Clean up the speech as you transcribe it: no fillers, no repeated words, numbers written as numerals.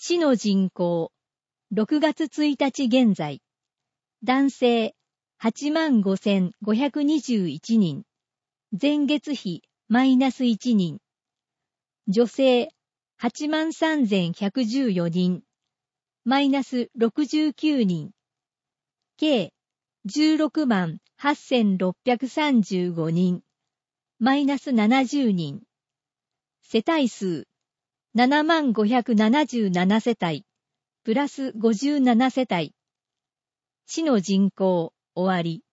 市の人口、6月1日現在、男性85,521人、前月比マイナス1人、女性83,114人、マイナス69人、計168,635人、マイナス70人、世帯数7577世帯、プラス57世帯、市の人口終わり。